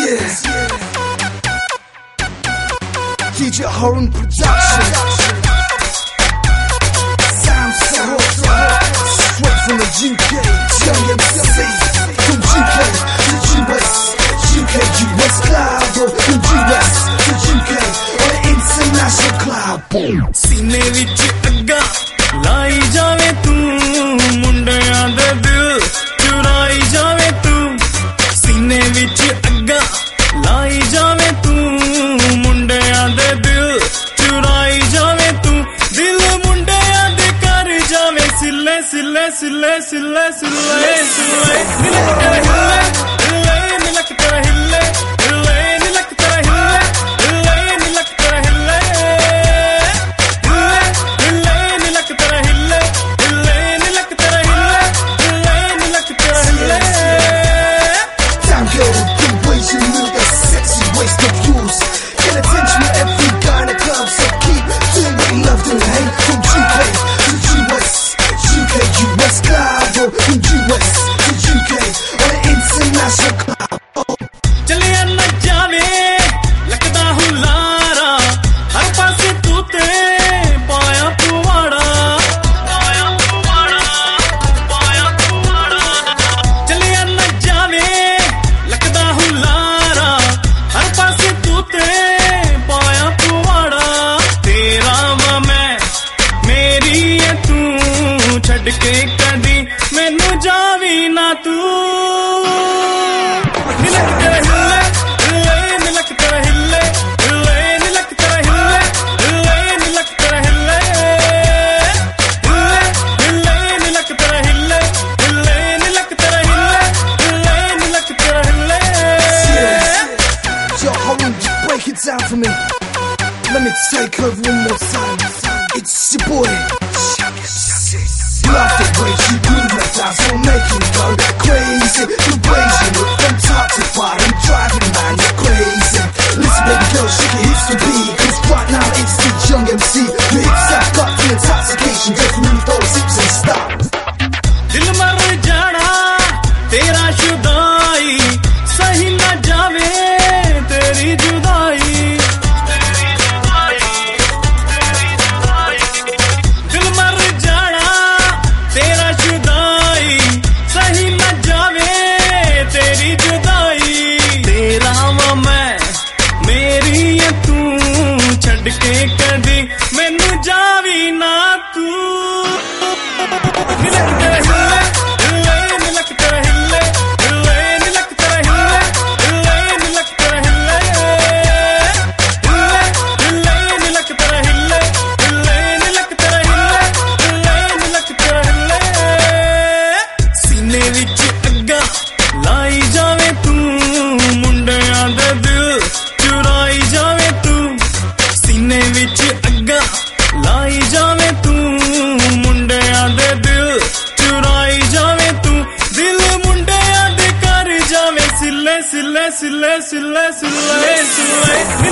DJ Harun Production. Sound so hot, straight from the UK. Young MC from UK to US, UK, US club from US to UK on an international club. सीने विच अग्गा लाई जावे तू, मुंडियां दे दिल चुराई जावे तू। सीने विच अग्गा लाई जावे तू, मुंडियां दे दिल चुराई जावे तू। दिल मुंडियां दे कर जावे सिले सिले सिले सिले सिले सिले। निलक तेरा हिले हिले, निलक तेरा हिले हिले, निलक तेरा हिले हिले, निलक तेरा हिले हिले, निलक तेरा हिले हिले, निलक तेरा हिले हिले, निलक तेरा हिले। Damn girl, the ways you move, that sexy waist of yours. Get attention to every guy in the club, so keep doing what you love doing. Hey, from UK to US, UK, US club, from US to UK on an international club. चलिया न जावे लगदा हुलारा, हर पासे तू ते पाया पुवाड़ा, पाया पुवाड़ा, पाया पुवाड़ा। चलिया न जावे लगदा हुलारा, हर पासे तू ते पाया पुवाड़ा। तेरा वा मैं मेरी है तू, छड़ के कदी मैनू जावी ना तू। निलक तेरा हिले हिले, निलक तेरा हिले हिले, निलक तेरा हिले हिले, निलक तेरा हिले हिले हिले, निलक तेरा हिले हिले, निलक तेरा हिले हिले, निलक तेरा हिले। Yo, Harun, just break it down for me. Let me take over one more time. It's your boy. Love the way you move that dance, will make you go crazy. The ways you look from top to bottom, driving man, you're crazy. Listen, baby girl, shake your hips to beat, 'cause right now it's the young MC. Your hips have got the intoxication, just move those hips and stop. दिल मर जाना तेरा जुदाई, सही न जावे तेरी जुदाई। दिल मर जाना तेरा जुदाई, सही न जावे तेरी जुदाई। तेरा वा मैं मेरी है तू, छड़ के कदी मैनू जावी ना तू। निलक तेरा हिले हिले, निलक तेरा हिले हिले, निलक तेरा हिले हिले, निलक तेरा हिले हिले हिले, निलक तेरा हिले हिले, निलक तेरा हिले हिले, निलक तेरा हिले। सीने विच अग्गा लाई जावे तू, मुंडियां दे दिल चुराई जावे तू। सीने विच अग्गा लाई जावे तू, मुंडियां दे दिल चुराई जावे तू। दिल मुंडियां दे कर जावे सिले सिले सिले सिले सिले सिले।